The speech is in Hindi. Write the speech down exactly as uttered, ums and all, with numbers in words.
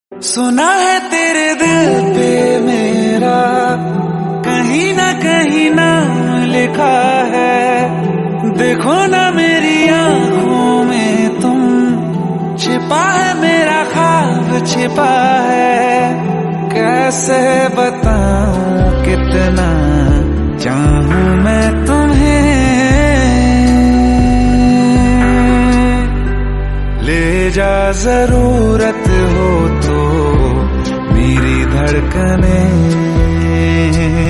सुना है तेरे दिल पे मेरा कहीं ना कहीं नाम लिखा है। देखो ना मेरी आंखों में तुम, छिपा है मेरा ख्वाब छिपा है। कैसे बताऊं कितना चाहूं मैं तुम्हें। ले जा जरूरत हो तो मेरी धड़कने।